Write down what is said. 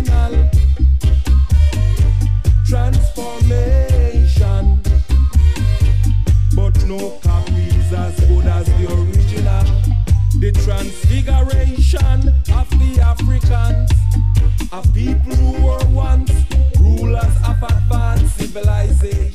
original transformation, but no copies as good as the original. The transfiguration of the Africans, a people who were once rulers of advanced civilization.